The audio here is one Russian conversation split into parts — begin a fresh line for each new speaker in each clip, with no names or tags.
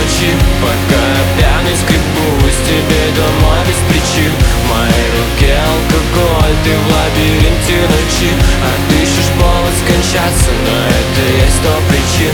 ночи, пока я пьяный скребусь тебе домой без причин. В моей руке алкоголь, ты в лабиринте ночи, а ты ищешь повод скончаться, но это есть 100 причин.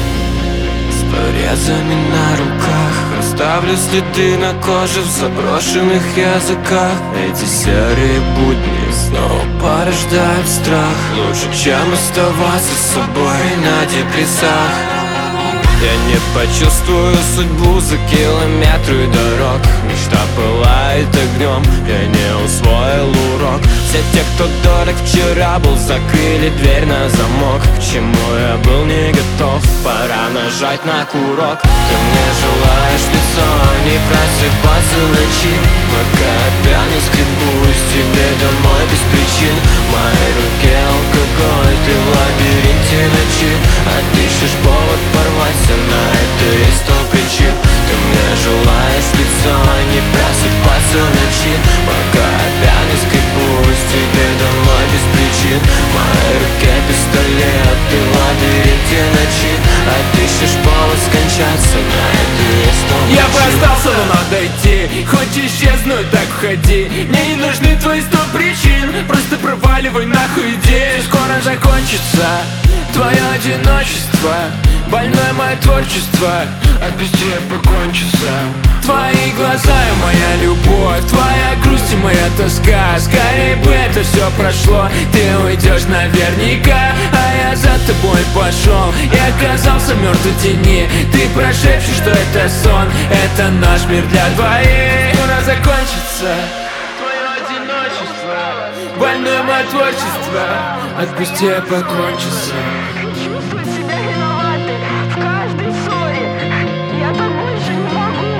С порезами на руках оставлю следы на коже в заброшенных языках. Эти серые будни снова порождают страх. Лучше, чем оставаться с собой на депрессах. Я не почувствую судьбу за километры дорог. Мечта пылает огнем, я не усвоил урок. Все те, кто дорог вчера был, закрыли дверь на замок. К чему я был не готов, пора нажать на курок. Ты мне желаешь лицо, не просыпаться ночи, пока я пьяный скребусь тебе домой без причин. В моей руке алкоголь, ты в лабиринте ночи, а ты ищешь повод порваться, на это есть 100 причин. Ты мне желаешь лицо, не просыпаться ночи, пока я пьяный скребусь тебе домой без причин. В моей руке пистолет, ты в лабиринте ночи, а ты ищешь повод скончаться, на это есть 100 причин.
Я бы остался, но надо идти, хоть исчезнуть, так входи. Мне не нужны твои 100 причин, просто проваливай нахуй идею. Скоро закончится твое одиночество, больное мое творчество, от бессилия покончится. Твои глаза и моя любовь, твоя грусть и моя тоска. Скорее бы это все прошло, ты уйдешь наверняка, а я за тобой пошел и оказался мертв в тени. Ты прошепчешь, что это сон, это наш мир для двоих. Скоро закончится твое одиночество, больное мое творчество, от бессилия покончится.
Чувствую себя виноватой в каждой ссоре. Я так больше не могу.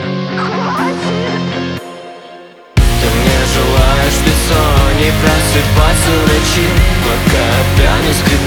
Хватит.
Ты мне желаешь лицо, не просыпаться ночи, пока я пьяный скребусь